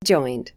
Joined.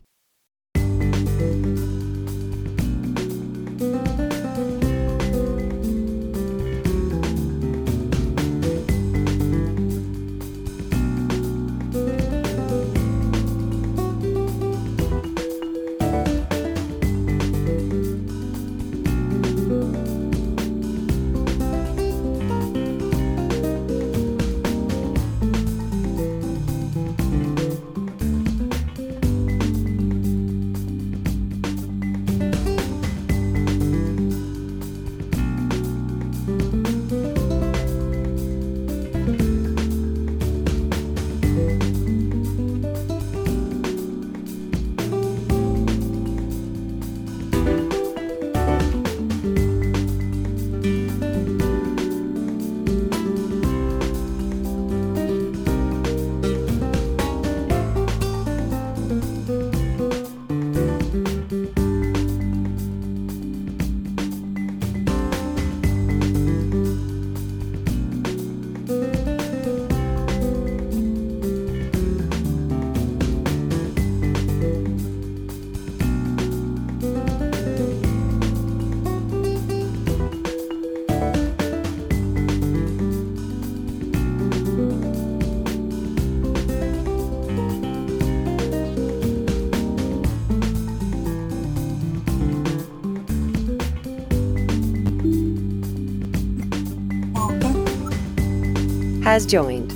Has joined.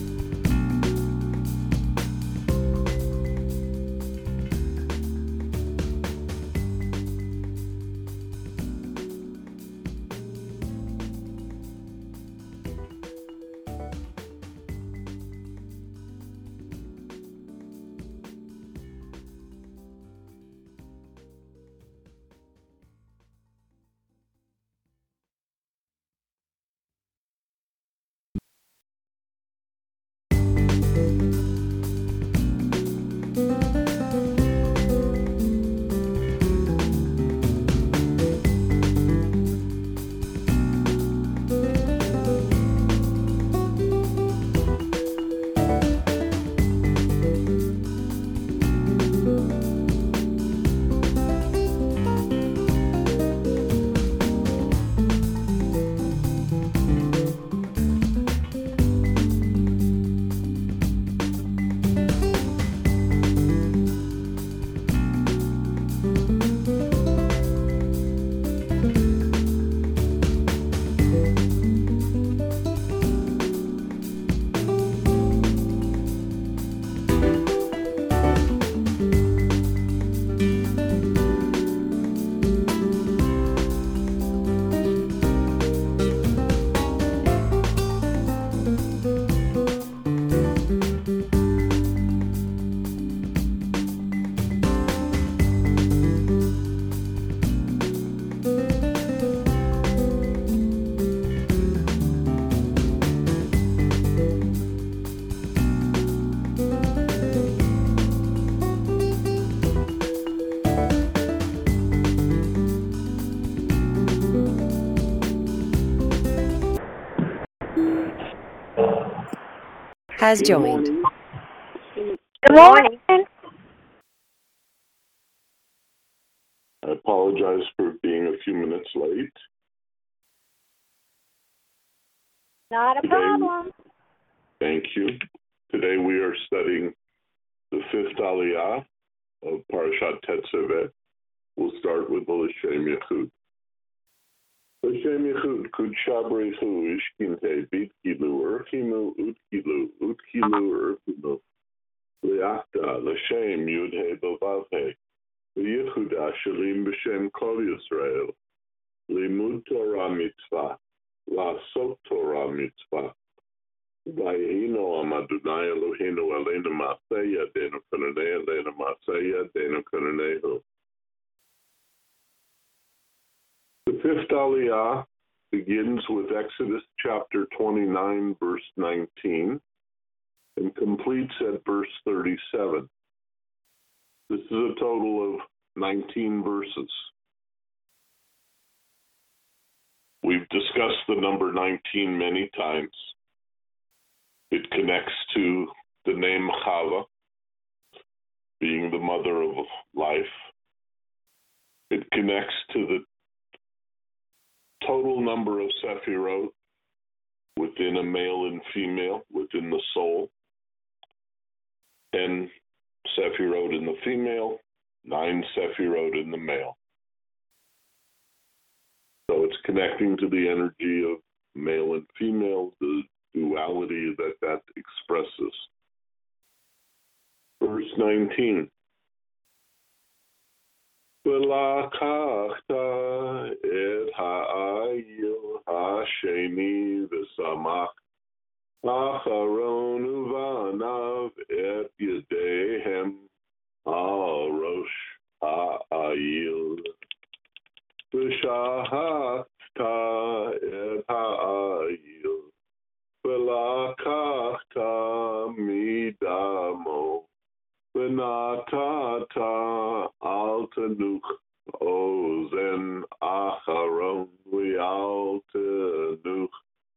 Has joined. Good morning. I apologize for being a few minutes late. Not a problem. Thank you. Today we are studying the fifth aliyah of Parashat Tetzaveh. We'll start with the L'Shem Yechud. L'Shem Yechud, Kud Shabrechu, Ishkinte, Bitkilu, Urchimu, Utkilu, Urchimu, Leachta, L'Shem, Yudhe, Bavavhe, L'Yechud Asherim B'Shem Kol Yisrael, Limud Torah Mitzvah, La'asot Torah Mitzvah, Vayihino Am Adonai Eloheinu Aleinu Ma'aseh Yadeinu Kananei Aleinu Ma'aseh Yadeinu Kananehu. The fifth aliyah begins with Exodus chapter 29, verse 19, and completes at verse 37. This is a total of 19 verses. We've discussed the number 19 many times. It connects to the name Chava. being the mother of life. It connects to the total number of Sephirot within a male and female, within the soul. 10 Sephirot in the female, 9 Sephirot in the male. So it's connecting to the energy of male and female, the duality that expresses. Verse 19. V'lakachta et ha'ayil ha'sheni v'samach Acharon uvanav et yedehem al rosh ha'ayil v'shahakta et ha'ayil v'lakachta midamo v'natata al tanuch ozen acharon v'al tanuch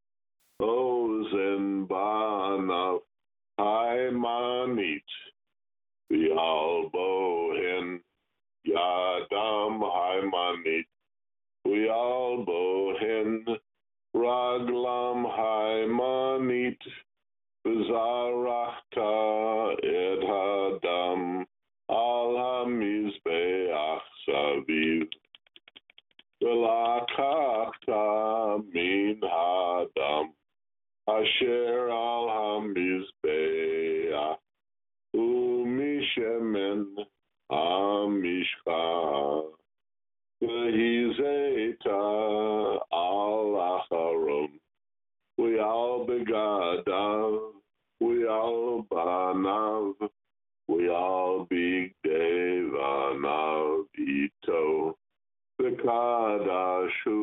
ozen banav haimanit v'al bohen yadam haimanit v'al bohen raglam haimanit v'zarachta et hadam al hamizbeach saviv v'lakachta min hadam asher al hamizbeach u'mishemen hamishcha v'hizeta al acharon v'al begadav v'al banav v'al bigdei vanav ito v'kadashu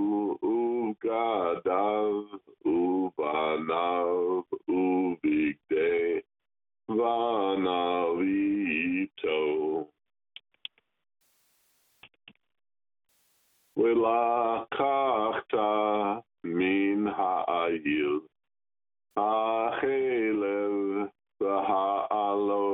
uvgadav uvanav uvigdei vanav ito v'lakachta min ha'ayil ha'chelev v'ha'alo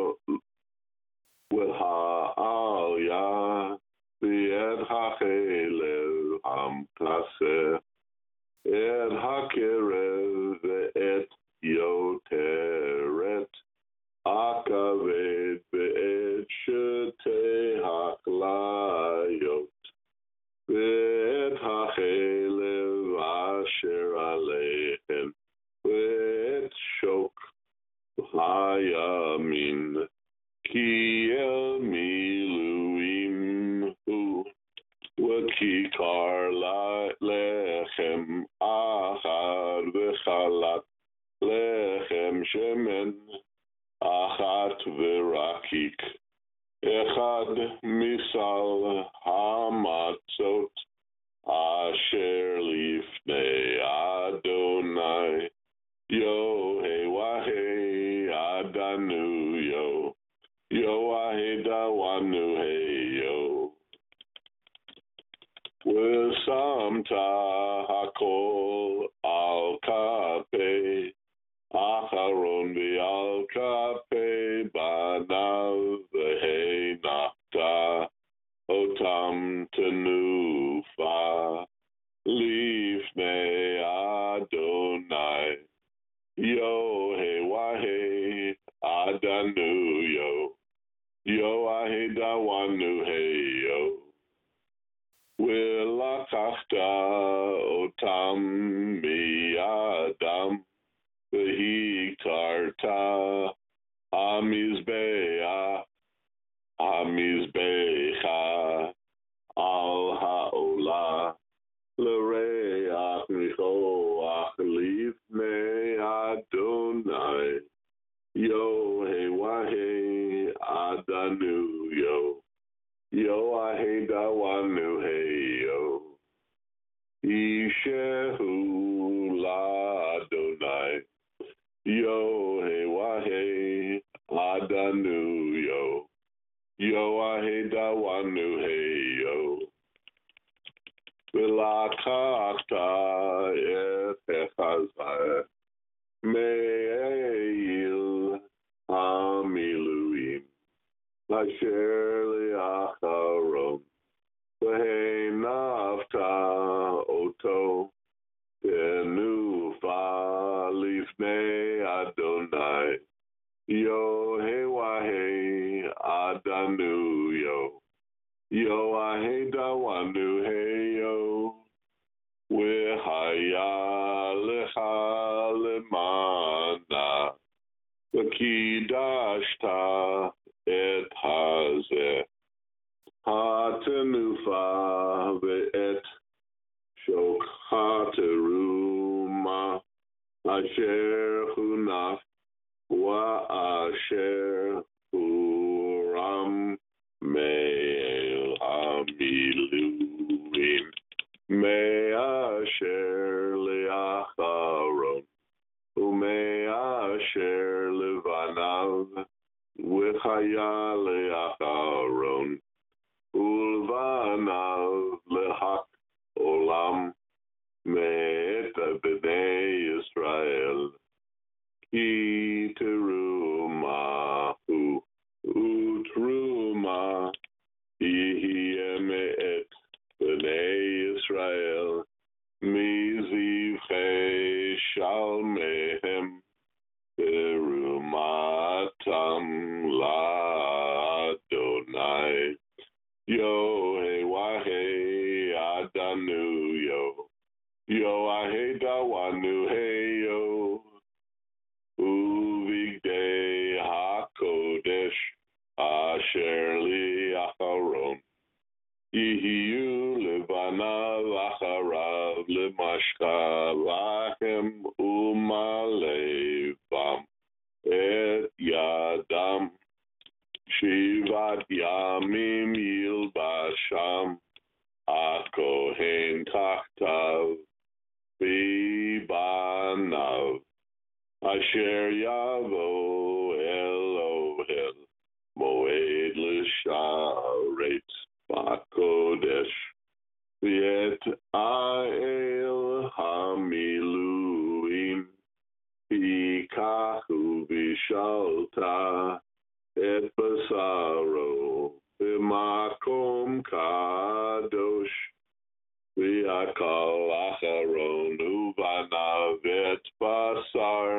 v'ha'alya v'ed ha'chelev hamkaseh et ha'kerev v'et yoteret akaved v'et shetei haklayot v'et ha'chelev asher aleichem v'et shok hayamin ki el miluim hu v'kikar lechem achad v'chalat lechem shemen achat v'rakik echad misal hamatzot asher lifnei Adonai Yohei wahei adanu yo Yoahei dawanu hey yo V'samta hakol al kapei Acharon v'al kapei banav v'hei nachta otam tenufa lifnei Adonai Yohei wahei adanu yo Yoahei dawanu hey yo V'lakachta otam miyadam v'hiktarta hamizbecha al ha'ola l'reach nichoach lifnei Adonai Yohei wahei adanu yo Yoahei dawanu hey yo Ishehu la Adonai Yohei wahei adanu yo Yoahei dawanu hey yo V'lakachta et echazai me'eil hamiluim Asher Le'acharon, V'heinafta Oto, Tenufa Lifnei Adonai, Yo Hewahe Adanu Yo, Yo Ahe Dawanu Heyo, Wehaya Lecha Lemana, V'kidashta et hazeh, hatenufa ve'et shokhateruma, asher hunaf wa asher huram me'el hamiluim, me'asher le'acharon, u'me'asher levanav, V'chaya le'acharon, Ulvanav lehak olam, me'et b'nei Yisrael, ki terumahu, utruma, yihye me'et b'nei Yisrael, mizivchei shalmehem, Terumatam la'Adonai, Yo Hewahe Adanu Yo, Yo Ahe Dawanu Heyo, Uvigdei HaKodesh Asher Li'acharon, Yihiyu Levanav Acharav Lemashka Lahem Umalevam Et Yadam Shivat Yamim Yilbasham HaKohen Tachtav V'banav Asher Yavo Elohel Moed L'Sharet Ba'Kodesh V'et A'el Hamiluim V'ikachu V'shalta Et Basaro V'makom Kadosh V'akal Acharon Uvanav Et Basar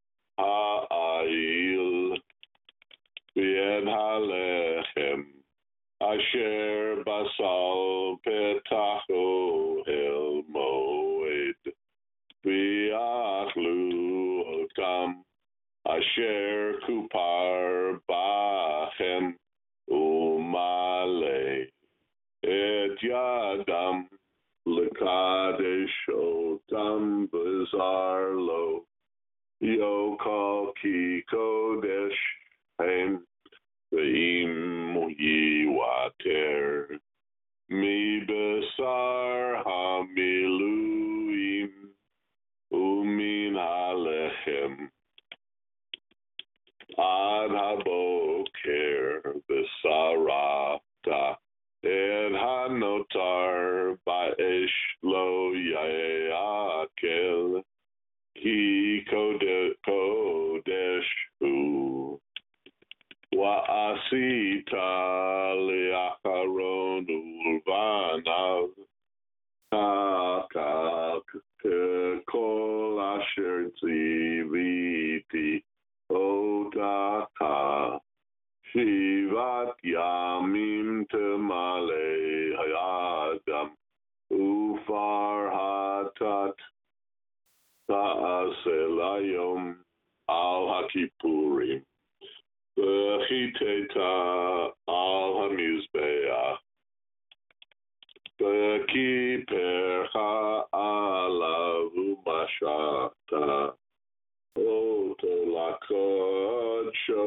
Ha'ayil V'et Halechem Asher Basal Petacho El Moed V'achlu Otam Asher Kupar Bachem Umale Et Yadam Lekadesh Otam Bazar Lo Yo Kol Ki Kodesh Hem Ve'im Yiwater Mi Basar Hamiluim Umin Alechem Ad haboker b'sarata et hanotar ba'esh lo yakel ki kodesh hu wa'asita le'acharon ulvanav kol asher tziviti Odaka Shivat Yamim Temale Hayadam Ufar Hatat Ta'aselayom Al Hakipurim V'chiteta Al Hamizbeach V'kipercha Alavu Mashata Otolakodsho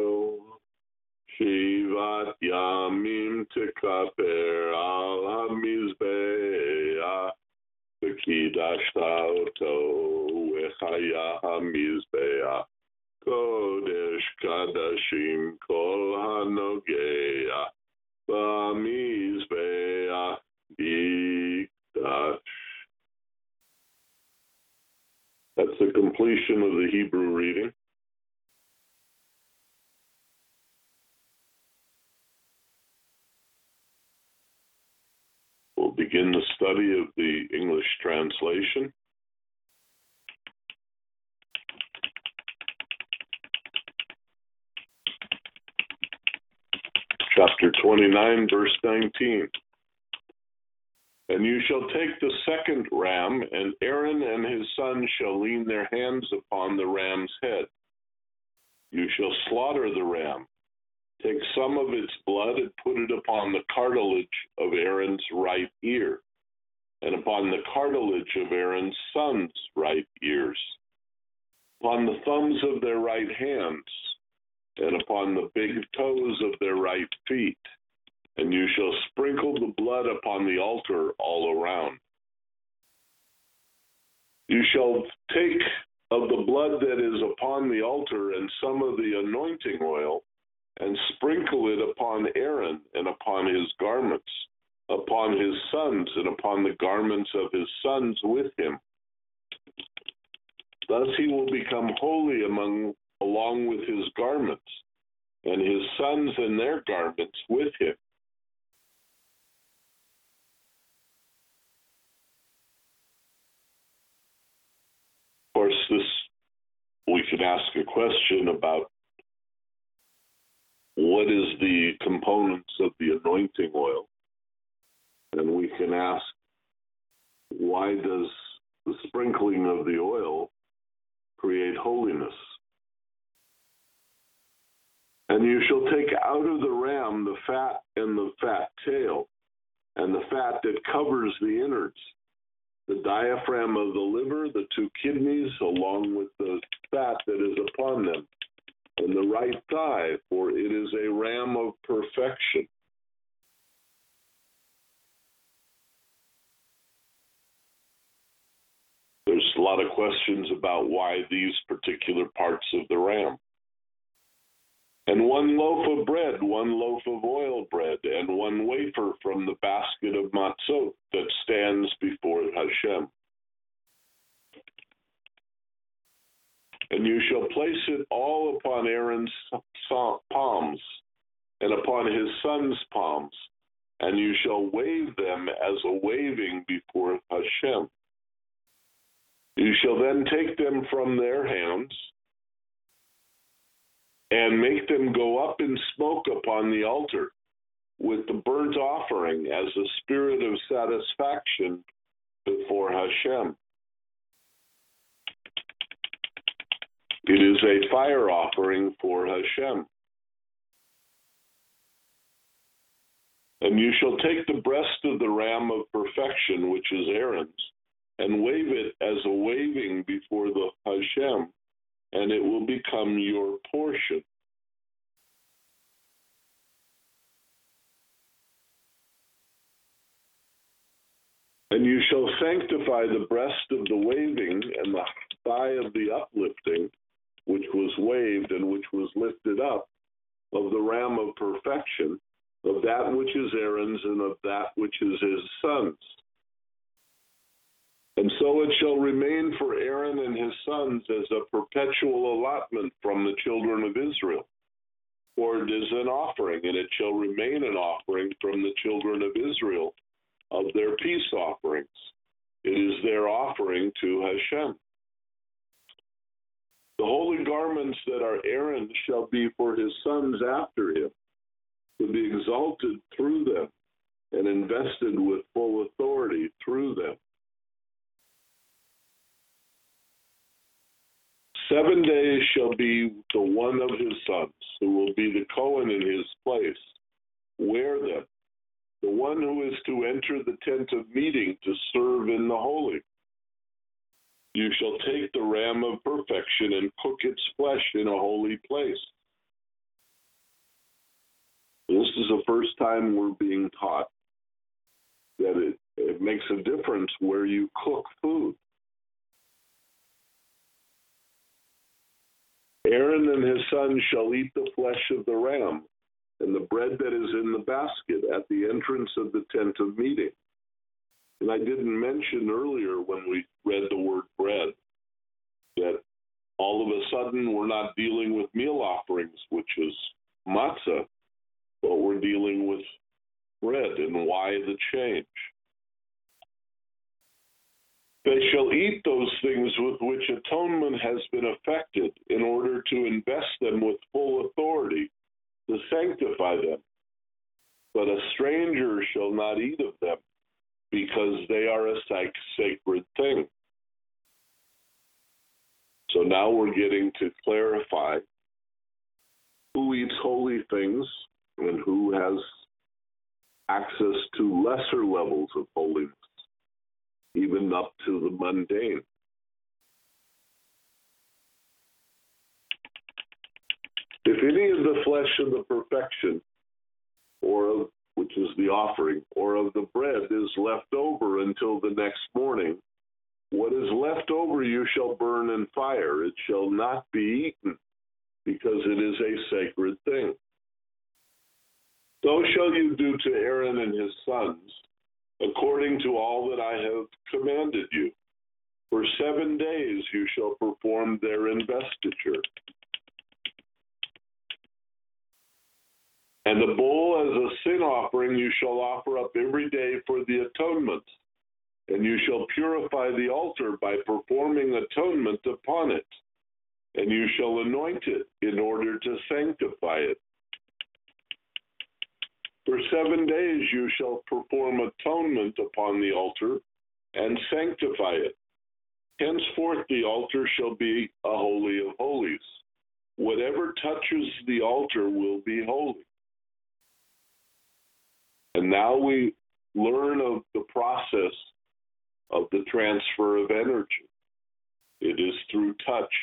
Shivat Yamim Tekaper Al HaMizbeach V'kidashta Oto V'chaya HaMizbeach Kodesh Kadashim Kol HaNogea V'Mizbeach Yikdash. That's the completion of the Hebrew reading. We'll begin the study of the English translation. Chapter 29, verse 19. And you shall take the second ram, and Aaron and his sons shall lean their hands upon the ram's head. You shall slaughter the ram. Take some of its blood and put it upon the cartilage of Aaron's right ear, and upon the cartilage of Aaron's sons' right ears, upon the thumbs of their right hands, and upon the big toes of their right feet. And you shall sprinkle the blood upon the altar all around. You shall take of the blood that is upon the altar and some of the anointing oil, and sprinkle it upon Aaron and upon his garments, upon his sons and upon the garments of his sons with him. Thus he will become holy along with his garments, and his sons and their garments with him. Of course, we can ask a question about what is the components of the anointing oil, and we can ask, why does the sprinkling of the oil create holiness? And you shall take out of the ram the fat and the fat tail, and the fat that covers the innards, the diaphragm of the liver, the two kidneys, along with the fat that is upon them, and the right thigh, for it is a ram of perfection. There's a lot of questions about why these particular parts of the ram. And one loaf of bread, one loaf of oil bread, and one wafer from the basket of matzot that stands before Hashem. And you shall place it all upon Aaron's palms and upon his sons' palms, and you shall wave them as a waving before Hashem. You shall then take them from their hands and make them go up in smoke upon the altar with the burnt offering as a spirit of satisfaction before Hashem. It is a fire offering for Hashem. And you shall take the breast of the ram of perfection, which is Aaron's, and wave it as a waving before the Hashem, and it will become your portion. And you shall sanctify the breast of the waving and the thigh of the uplifting, which was waved and which was lifted up, of the ram of perfection, of that which is Aaron's and of that which is his sons. And so it shall remain for Aaron and his sons as a perpetual allotment from the children of Israel. For it is an offering, and it shall remain an offering from the children of Israel of their peace offerings. It is their offering to Hashem. The holy garments that are Aaron's shall be for his sons after him, to be exalted through them and invested with full authority through them. 7 days shall be the one of his sons, who will be the Cohen in his place. Wear them, the one who is to enter the tent of meeting to serve in the holy. You shall take the ram of perfection and cook its flesh in a holy place. This is the first time we're being taught that it makes a difference where you cook food. Aaron and his sons shall eat the flesh of the ram and the bread that is in the basket at the entrance of the tent of meeting. And I didn't mention earlier when we read the word bread that all of a sudden we're not dealing with meal offerings, which is matzah, but we're dealing with bread. And why the change? They shall eat those things with which atonement has been effected in order to invest them with full authority to sanctify them. But a stranger shall not eat of them, because they are a sacred thing. So now we're getting to clarify who eats holy things and who has access to lesser levels of holiness, even up to the mundane. If any of the flesh of the perfection, or of, which is the offering, or of the bread is left over until the next morning, what is left over you shall burn in fire. It shall not be eaten, because it is a sacred thing. So shall you do to Aaron and his sons, according to all that I have commanded you. For 7 days you shall perform their investiture. And the bull as a sin offering you shall offer up every day for the atonement. And you shall purify the altar by performing atonement upon it. And you shall anoint it in order to sanctify it. For 7 days you shall perform atonement upon the altar and sanctify it. Henceforth the altar shall be a holy of holies. Whatever touches the altar will be holy. And now we learn of the process of the transfer of energy. It is through touch.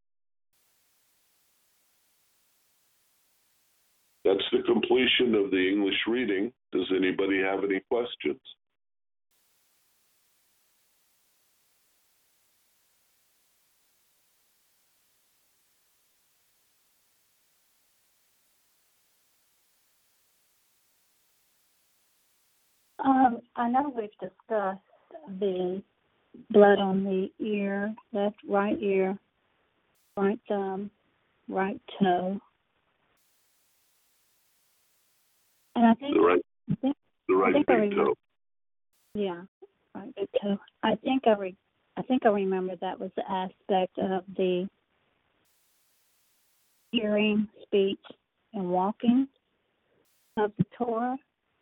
That's the completion of the English reading. Does anybody have any questions? I know we've discussed the blood on the ear, left, right ear, right thumb, right toe. And I think the right big toe. Yeah, right big toe. I think I remember that was the aspect of the hearing, speech, and walking of the Torah.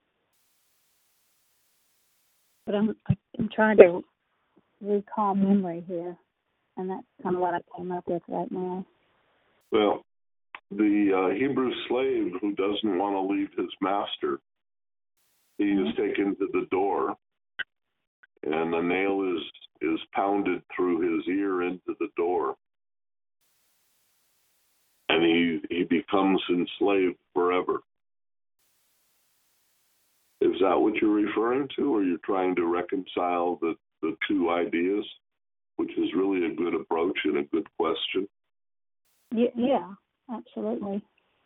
But I'm trying to recall memory here, and that's kind of what I came up with right now. Well, the Hebrew slave who doesn't want to leave his master, he is taken to the door, and a nail is pounded through his ear into the door, and he becomes enslaved forever. Is that what you're referring to, or you're trying to reconcile the two ideas, which is really a good approach and a good question? Yeah, absolutely.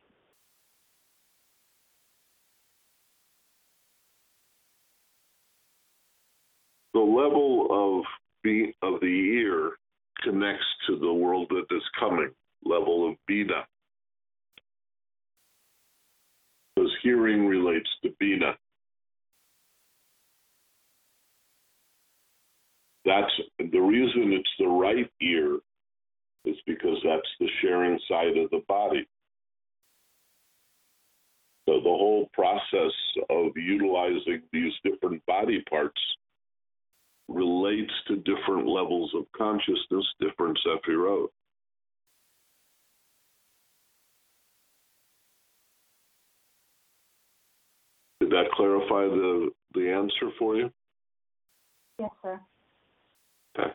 The level of the ear connects to the world that is coming, level of Bina. Because hearing relates to Bina. That's the reason it's the right ear, is because that's the sharing side of the body. So the whole process of utilizing these different body parts relates to different levels of consciousness, different Sephirot. Did that clarify the answer for you? Yes, sir. Okay.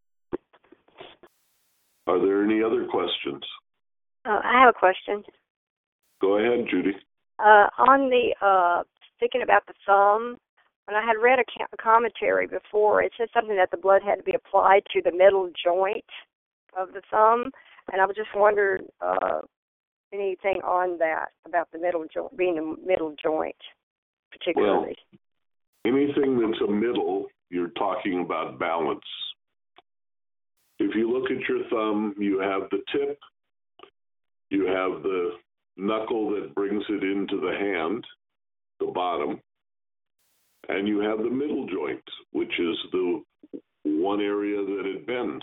Are there any other questions? I have a question. Go ahead, Judy. On the thinking about the thumb, when I had read a commentary before, it said something that the blood had to be applied to the middle joint of the thumb, and I was just wondering anything on that about the middle joint being the middle joint, particularly. Well, anything that's a middle, you're talking about balance. If you look at your thumb, you have the tip, you have the knuckle that brings it into the hand, the bottom, and you have the middle joint, which is one area that it bends.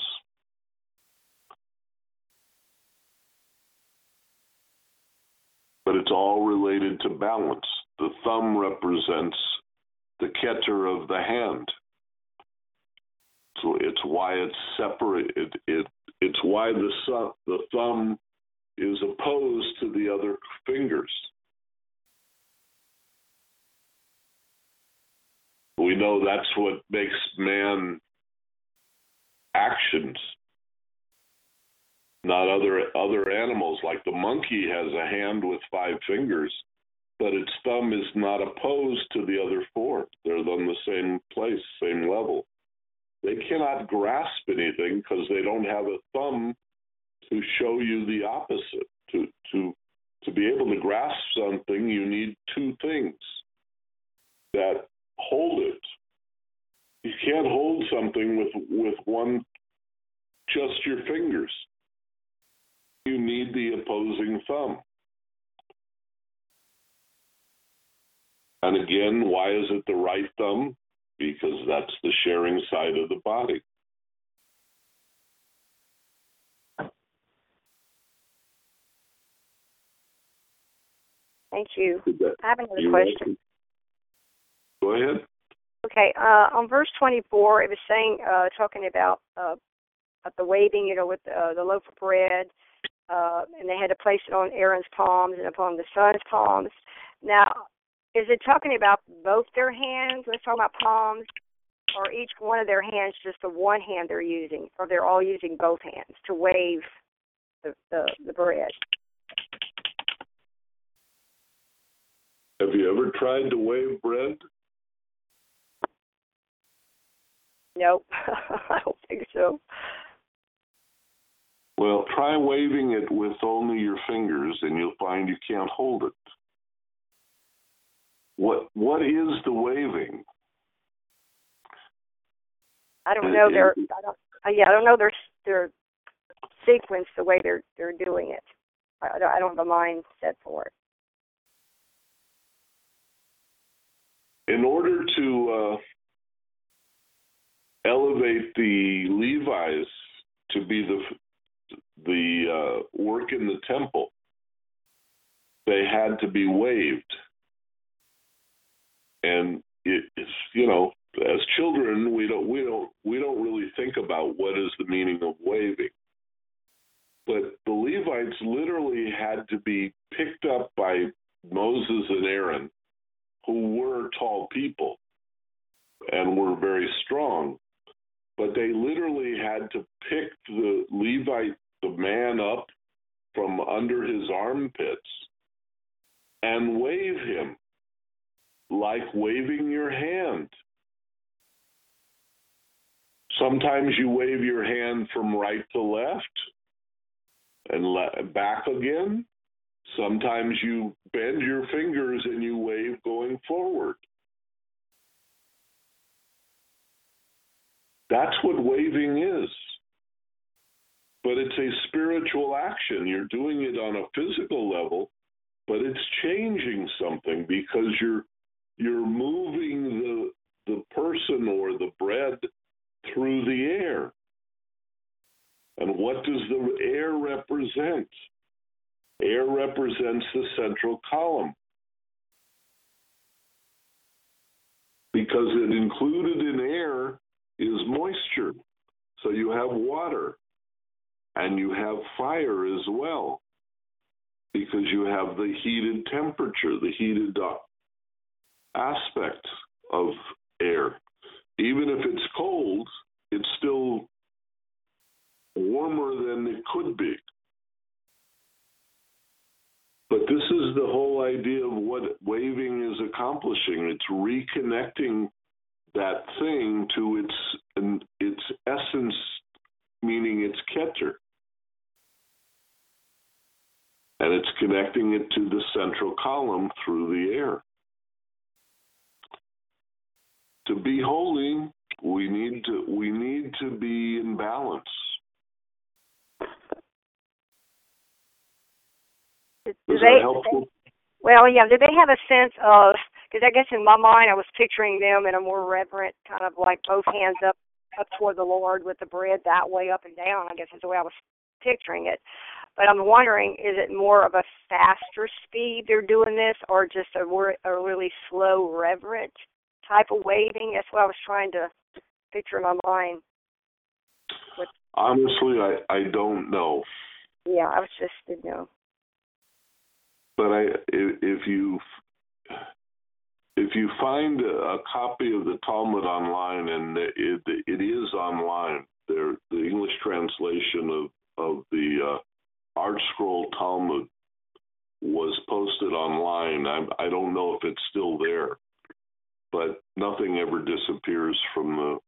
But it's all related to balance. The thumb represents the keter of the hand. So it's why it's separate. It's why the thumb is opposed to the other fingers. We know that's what makes man actions. Not other animals, like the monkey has a hand with 5 fingers, but its thumb is not opposed to the other 4. They're on the same place, same level. They cannot grasp anything because they don't have a thumb to show you the opposite. To be able to grasp something, you need 2 things that hold it. You can't hold something with one, just your fingers. You need the opposing thumb. And again, why is it the right thumb? Because that's the sharing side of the body. Thank you. I have another question. Go ahead. Okay, on verse 24, it was saying, talking about the waving, with the loaf of bread, and they had to place it on Aaron's palms and upon the son's palms. Now, is it talking about both their hands? Let's talk about palms, or each one of their hands, just the one hand they're using, or they're all using both hands to wave the bread? Have you ever tried to wave bread? Nope, I don't think so. Well, try waving it with only your fingers, and you'll find you can't hold it. What is the waving? I don't know I don't know their sequence, the way they're doing it. I don't have a mindset for it. In order to elevate the Levites to be the work in the temple, they had to be waved. And it's, as children, we don't really think about what is the meaning of waving. But the Levites literally had to be picked up by Moses and Aaron, who were tall people and were very strong. But they literally had to pick the Levite, the man, up from under his armpits and wave him like waving your hand. Sometimes you wave your hand from right to left and back again. Sometimes you bend your fingers and you wave going forward. That's what waving is. But it's a spiritual action. You're doing it on a physical level, but it's changing something because you're moving the person or the bread through the air. And what does the air represent? Air represents the central column. Because it included in air is moisture. So you have water and you have fire as well, because you have the heated temperature, the heated aspect of air. Even if it's cold, it's still warmer than it could be. But this is the whole idea of what waving is accomplishing. It's reconnecting that thing to its essence, meaning its keter. And it's connecting it to the central column through the air. To be holy, we need to be in balance. Is that helpful? Well, yeah. Do they have a sense of? Because I guess in my mind I was picturing them in a more reverent kind of like both hands up up toward the Lord with the bread that way up and down. I guess is the way I was picturing it. But I'm wondering, is it more of a faster speed they're doing this, or just a really slow, reverent type of waving? That's what I was trying to picture in my mind. Honestly, I don't know. Yeah, I was just, you know. But if you find a copy of the Talmud online, and it is online, the English translation of the Art Scroll Talmud was posted online. I don't know if it's still there, but nothing ever disappears from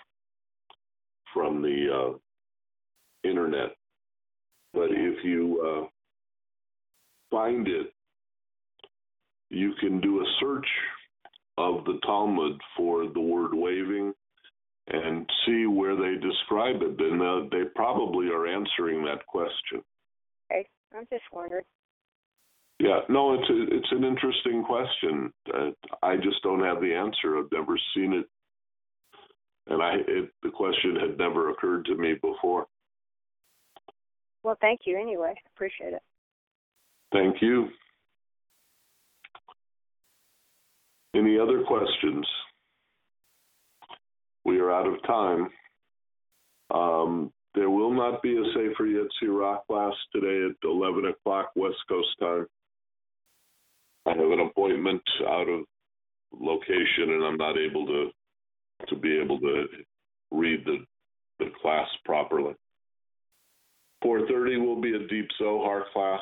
the internet. But if you find it, you can do a search of the Talmud for the word waving and see where they describe it. And they probably are answering that question. Okay, I'm just wondering. Yeah, no, it's an interesting question. I just don't have the answer. I've never seen it, and the question had never occurred to me before. Well, thank you anyway. Appreciate it. Thank you. Any other questions? We are out of time. There will not be a Sefer Yetzirah class today at 11 o'clock West Coast time. I have an appointment out of location, and I'm not able to be able to read the class properly. 4:30 will be a Deep Zohar class.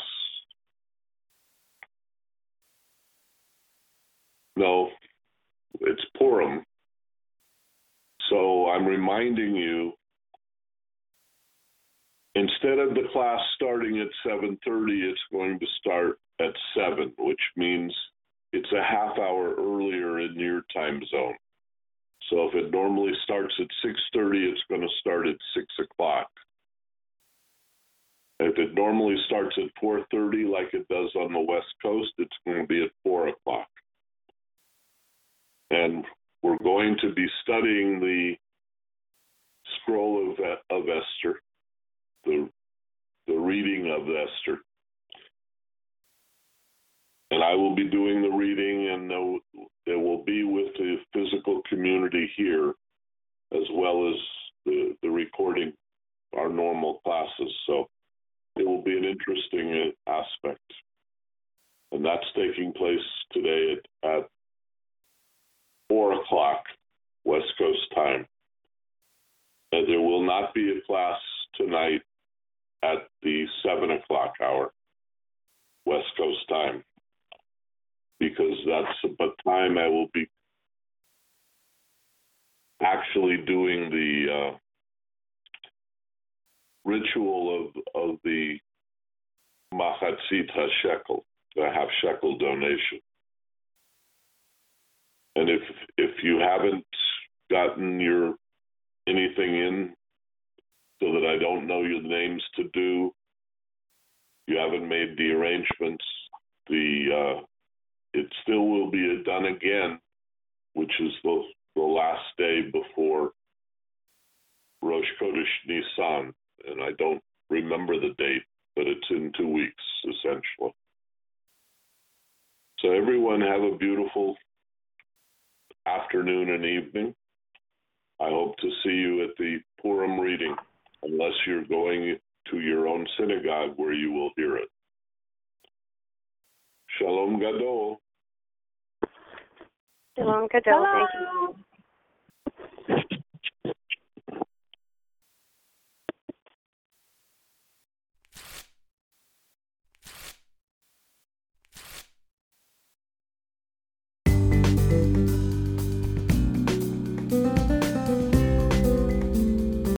No, it's Purim. So I'm reminding you, instead of the class starting at 7:30, it's going to start at 7, which means it's a half hour earlier in your time zone. So if it normally starts at 6:30, it's going to start at 6 o'clock. If it normally starts at 4:30, like it does on the West Coast, it's going to be at 4 o'clock. And we're going to be studying the scroll of Esther, the reading of Esther. And I will be doing the reading, and there will be with the physical community here, as well as the recording our normal classes. So it will be an interesting aspect. And that's taking place today at 4 o'clock West Coast time. And there will not be a class tonight at the 7 o'clock hour West Coast time, because that's the time I will be actually doing the ritual of the Machatzit HaShekel, the half shekel donation. And if you haven't gotten anything in, so that I don't know your names to do, you haven't made the arrangements, it still will be done again, which is the last day before Rosh Chodesh Nisan, and I don't remember the date, but it's in 2 weeks, essentially. So everyone have a beautiful afternoon and evening. I hope to see you at the Purim reading, unless you're going to your own synagogue where you will hear it. Shalom Gadol. Shalom Gadol. Thank you.